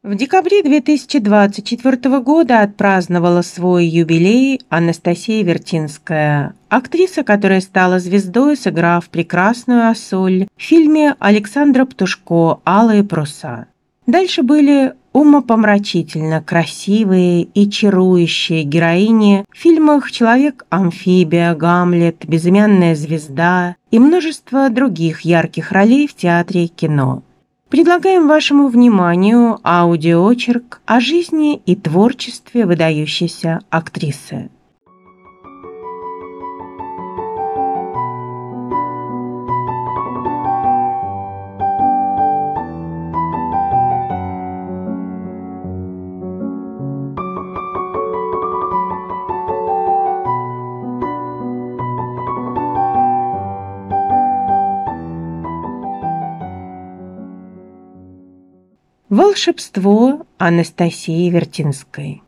В декабре 2024 года отпраздновала свой юбилей Анастасия Вертинская, актриса, которая стала звездой, сыграв прекрасную Ассоль в фильме Александра Птушко «Алые паруса». Дальше были умопомрачительно красивые и чарующие героини в фильмах «Человек-амфибия», «Гамлет», «Безымянная звезда» и множество других ярких ролей в театре и кино. Предлагаем вашему вниманию аудиоочерк о жизни и творчестве выдающейся актрисы. Волшебство Анастасии Вертинской.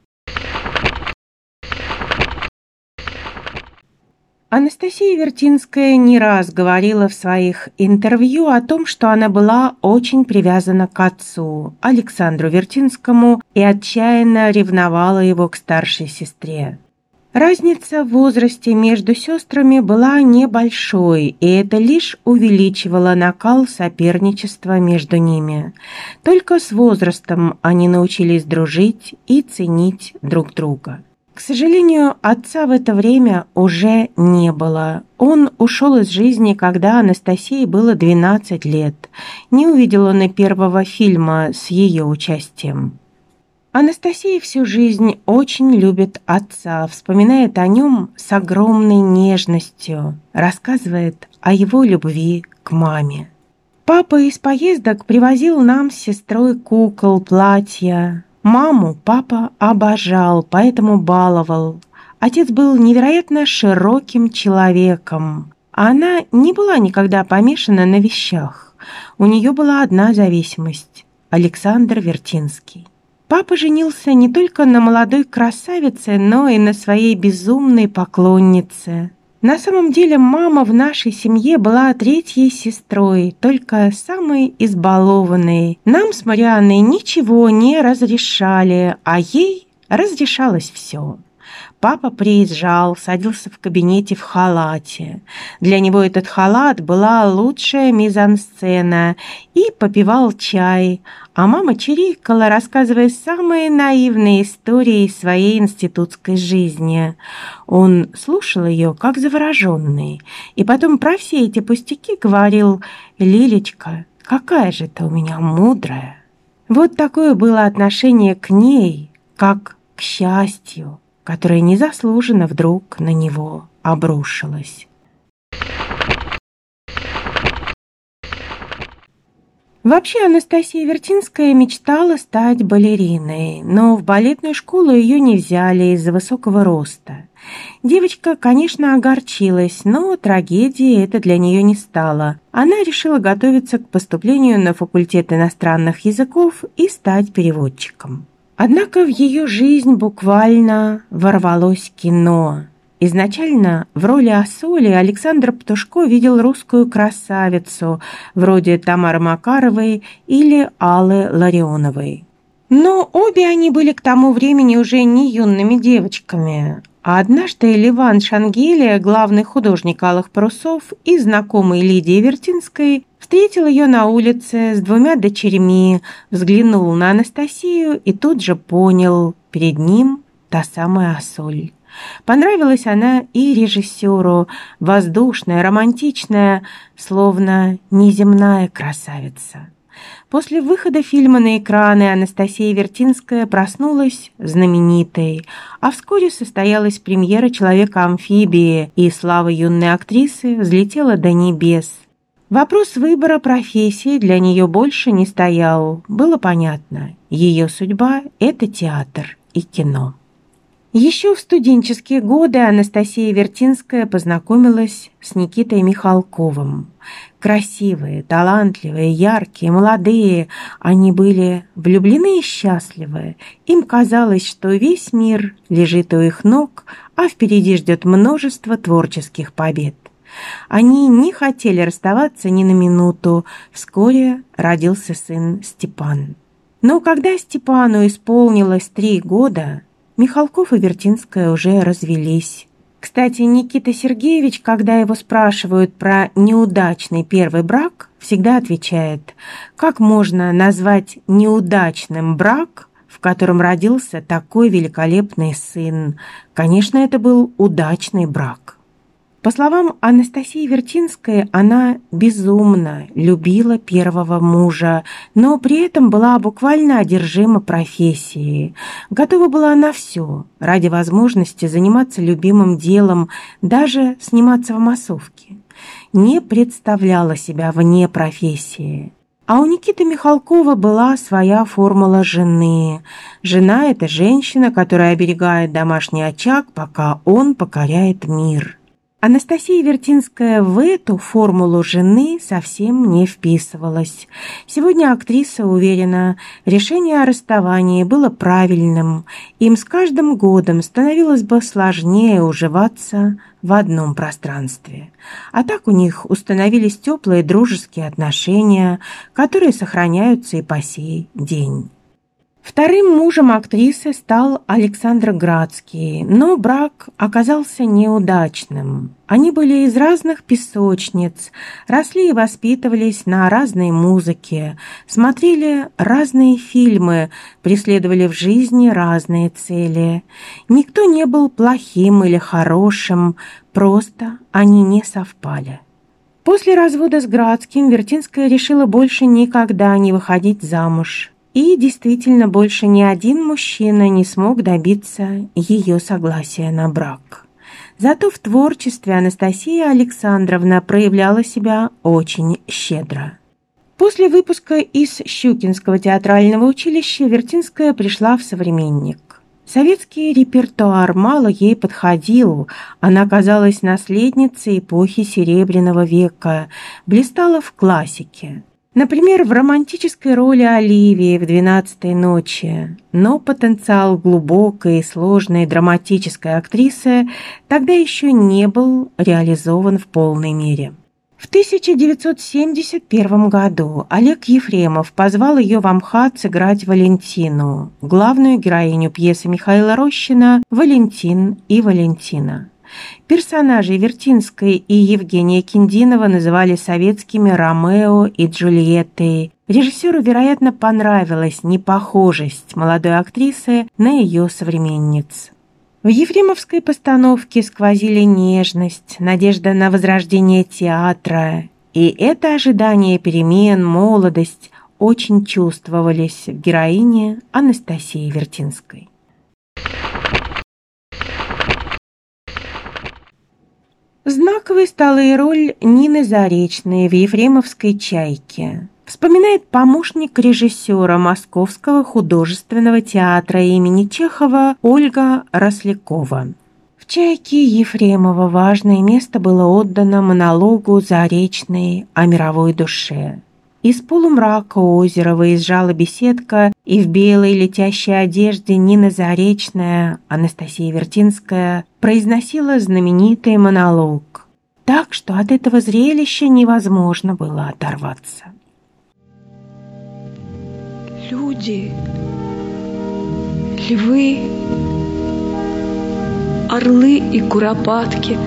Анастасия Вертинская не раз говорила в своих интервью о том, что она была очень привязана к отцу, Александру Вертинскому, и отчаянно ревновала его к старшей сестре. Разница в возрасте между сестрами была небольшой, и это лишь увеличивало накал соперничества между ними. Только с возрастом они научились дружить и ценить друг друга. К сожалению, отца в это время уже не было. Он ушел из жизни, когда Анастасии было 12 лет. Не увидел он и первого фильма с ее участием. Анастасия всю жизнь очень любит отца, вспоминает о нем с огромной нежностью, рассказывает о его любви к маме. Папа из поездок привозил нам с сестрой кукол, платья. Маму папа обожал, поэтому баловал. Отец был невероятно широким человеком, а она не была никогда помешана на вещах. У нее была одна зависимость – Александр Вертинский. Папа женился не только на молодой красавице, но и на своей безумной поклоннице. На самом деле мама в нашей семье была третьей сестрой, только самой избалованной. Нам с Марианной ничего не разрешали, а ей разрешалось все. Папа приезжал, садился в кабинете в халате. Для него этот халат была лучшая мизансцена, и попивал чай. А мама чирикала, рассказывая самые наивные истории из своей институтской жизни. Он слушал ее, как завороженный, и потом про все эти пустяки говорил: «Лилечка, какая же ты у меня мудрая». Вот такое было отношение к ней, как к счастью, которое незаслуженно вдруг на него обрушилось. Вообще Анастасия Вертинская мечтала стать балериной, но в балетную школу ее не взяли из-за высокого роста. Девочка, конечно, огорчилась, но трагедией это для нее не стало. Она решила готовиться к поступлению на факультет иностранных языков и стать переводчиком. Однако в ее жизнь буквально ворвалось кино. Изначально в роли Ассоли Александр Птушко видел русскую красавицу, вроде Тамары Макаровой или Аллы Ларионовой. Но обе они были к тому времени уже не юными девочками. А однажды Ливан Шангелия, главный художник «Алых парусов» и знакомый Лидии Вертинской, встретил ее на улице с двумя дочерьми, взглянул на Анастасию и тут же понял, перед ним та самая Ассоль. Понравилась она и режиссеру, воздушная, романтичная, словно неземная красавица. После выхода фильма на экраны Анастасия Вертинская проснулась знаменитой, а вскоре состоялась премьера «Человека-амфибии», и слава юной актрисы взлетела до небес. Вопрос выбора профессии для нее больше не стоял. Было понятно, ее судьба – это театр и кино. Еще в студенческие годы Анастасия Вертинская познакомилась с Никитой Михалковым. Красивые, талантливые, яркие, молодые, они были влюблены и счастливы. Им казалось, что весь мир лежит у их ног, а впереди ждет множество творческих побед. Они не хотели расставаться ни на минуту. Вскоре родился сын Степан. Но когда Степану исполнилось 3 года, Михалков и Вертинская уже развелись. Кстати, Никита Сергеевич, когда его спрашивают про неудачный первый брак, всегда отвечает: как можно назвать неудачным брак, в котором родился такой великолепный сын? Конечно, это был удачный брак. По словам Анастасии Вертинской, она безумно любила первого мужа, но при этом была буквально одержима профессией. Готова была на все ради возможности заниматься любимым делом, даже сниматься в массовке. Не представляла себя вне профессии. А у Никиты Михалкова была своя формула жены. Жена – это женщина, которая оберегает домашний очаг, пока он покоряет мир. Анастасия Вертинская в эту формулу жены совсем не вписывалась. Сегодня актриса уверена, решение о расставании было правильным. Им с каждым годом становилось бы сложнее уживаться в одном пространстве. А так у них установились теплые дружеские отношения, которые сохраняются и по сей день. Вторым мужем актрисы стал Александр Градский, но брак оказался неудачным. Они были из разных песочниц, росли и воспитывались на разной музыке, смотрели разные фильмы, преследовали в жизни разные цели. Никто не был плохим или хорошим, просто они не совпали. После развода с Градским Вертинская решила больше никогда не выходить замуж. И действительно, больше ни один мужчина не смог добиться ее согласия на брак. Зато в творчестве Анастасия Александровна проявляла себя очень щедро. После выпуска из Щукинского театрального училища Вертинская пришла в «Современник». Советский репертуар мало ей подходил, она казалась наследницей эпохи Серебряного века, блистала в классике. Например, в романтической роли Оливии в «12-й ночи», но потенциал глубокой и сложной драматической актрисы тогда еще не был реализован в полной мере. В 1971 году Олег Ефремов позвал ее в МХАТ сыграть Валентину, главную героиню пьесы Михаила Рощина «Валентин и Валентина». Персонажей Вертинской и Евгения Киндинова называли советскими Ромео и Джульеттой. Режиссеру, вероятно, понравилась непохожесть молодой актрисы на ее современниц. В ефремовской постановке сквозили нежность, надежда на возрождение театра, и это ожидание перемен, молодость очень чувствовались в героине Анастасии Вертинской. Знаковой стала и роль Нины Заречной в ефремовской «Чайке», вспоминает помощник режиссера Московского художественного театра имени Чехова Ольга Рослякова. В «Чайке» Ефремова важное место было отдано монологу Заречной о мировой душе. Из полумрака озера выезжала беседка, и в белой летящей одежде Нина Заречная, Анастасия Вертинская, произносила знаменитый монолог, так что от этого зрелища невозможно было оторваться. Люди, львы, орлы и куропатки,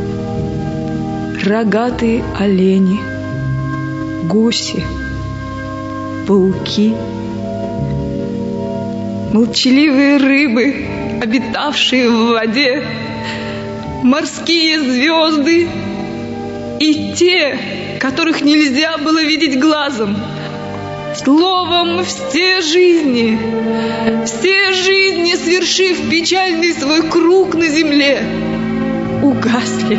рогатые олени, гуси, пауки, молчаливые рыбы, обитавшие в воде, морские звезды и те, которых нельзя было видеть глазом. Словом, все жизни, свершив печальный свой круг на земле, угасли.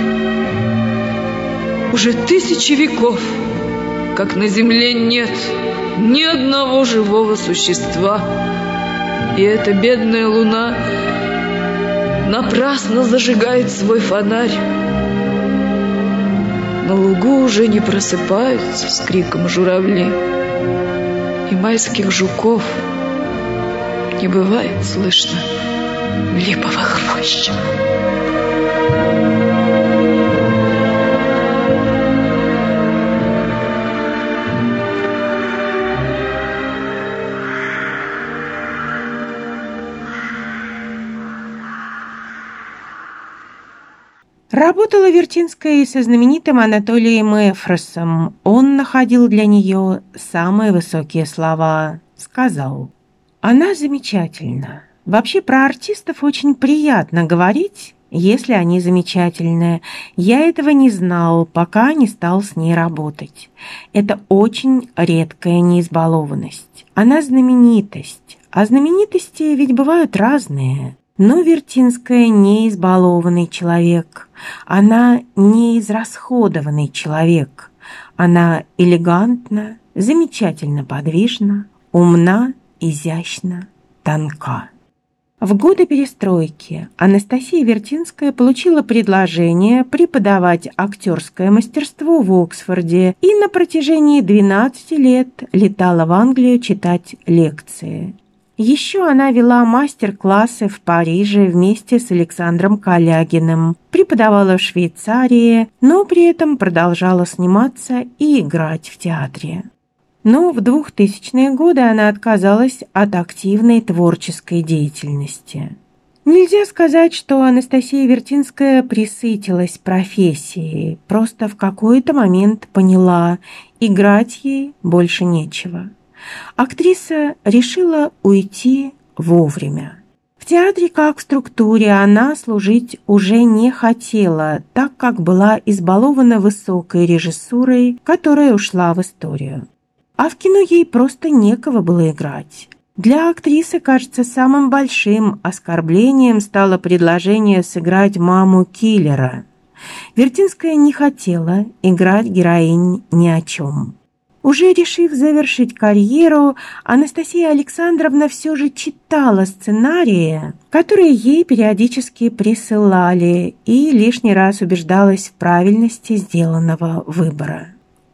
Уже 1000 веков, как на земле нет ни одного живого существа, и эта бедная луна напрасно зажигает свой фонарь. На лугу уже не просыпаются с криком журавли, и майских жуков не бывает слышно в липовых рощах. Работала Вертинская и со знаменитым Анатолием Эфросом. Он находил для нее самые высокие слова. Сказал: «Она замечательна. Вообще про артистов очень приятно говорить, если они замечательные. Я этого не знал, пока не стал с ней работать. Это очень редкая неизбалованность. Она знаменитость, а знаменитости ведь бывают разные». Но Вертинская не избалованный человек, она не израсходованный человек. Она элегантна, замечательно подвижна, умна, изящна, тонка. В годы перестройки Анастасия Вертинская получила предложение преподавать актерское мастерство в Оксфорде и на протяжении 12 лет летала в Англию читать лекции. Еще она вела мастер-классы в Париже вместе с Александром Калягиным, преподавала в Швейцарии, но при этом продолжала сниматься и играть в театре. Но в 2000-е годы она отказалась от активной творческой деятельности. Нельзя сказать, что Анастасия Вертинская пресытилась профессией, просто в какой-то момент поняла, играть ей больше нечего. Актриса решила уйти вовремя. В театре, как в структуре, она служить уже не хотела, так как была избалована высокой режиссурой, которая ушла в историю. А в кино ей просто некого было играть. Для актрисы, кажется, самым большим оскорблением стало предложение сыграть маму киллера. Вертинская не хотела играть героинь ни о чем. Уже решив завершить карьеру, Анастасия Александровна все же читала сценарии, которые ей периодически присылали, и лишний раз убеждалась в правильности сделанного выбора.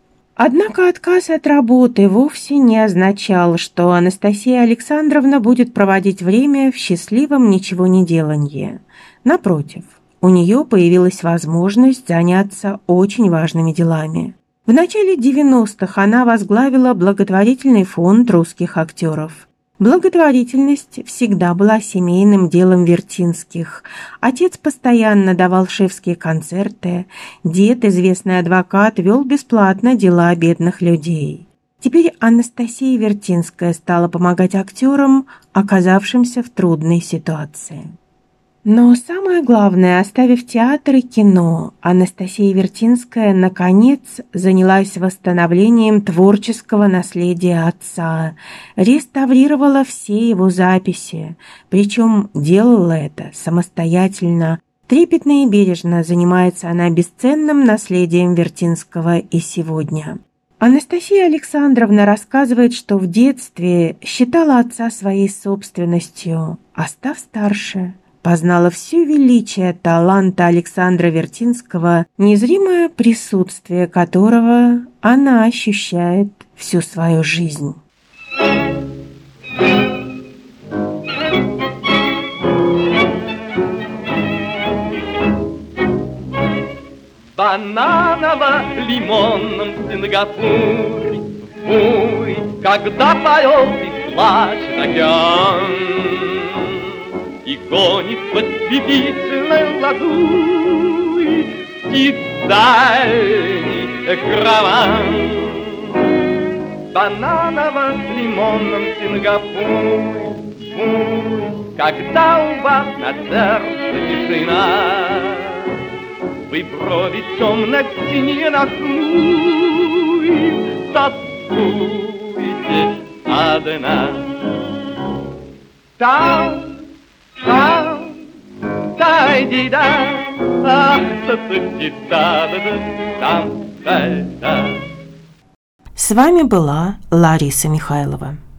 Однако отказ от работы вовсе не означал, что Анастасия Александровна будет проводить время в счастливом ничегонеделанье. Напротив, у нее появилась возможность заняться очень важными делами. В начале 90-х она возглавила благотворительный фонд русских актеров. Благотворительность всегда была семейным делом Вертинских. Отец постоянно давал шефские концерты, дед, известный адвокат, вел бесплатно дела бедных людей. Теперь Анастасия Вертинская стала помогать актерам, оказавшимся в трудной ситуации. Но самое главное, оставив театр и кино, Анастасия Вертинская наконец занялась восстановлением творческого наследия отца, реставрировала все его записи, причем делала это самостоятельно. Трепетно и бережно занимается она бесценным наследием Вертинского и сегодня. Анастасия Александровна рассказывает, что в детстве считала отца своей собственностью, а став старше, познала все величие таланта Александра Вертинского, незримое присутствие которого она ощущает всю свою жизнь. Бананово-лимонном Сингапуре, ой, когда поет и плачет океан, и гонит под слепительной ладуй птицальный караван. Бананово-лимонном Сингапуре, ой, когда у вас на сердце тишина, вы брови темно-синие нахмурив, тоскуете одна. Там, дай-ди-да, ах, та-та-ти-да-да-да, там, дай-да. С вами была Лариса Михайлова.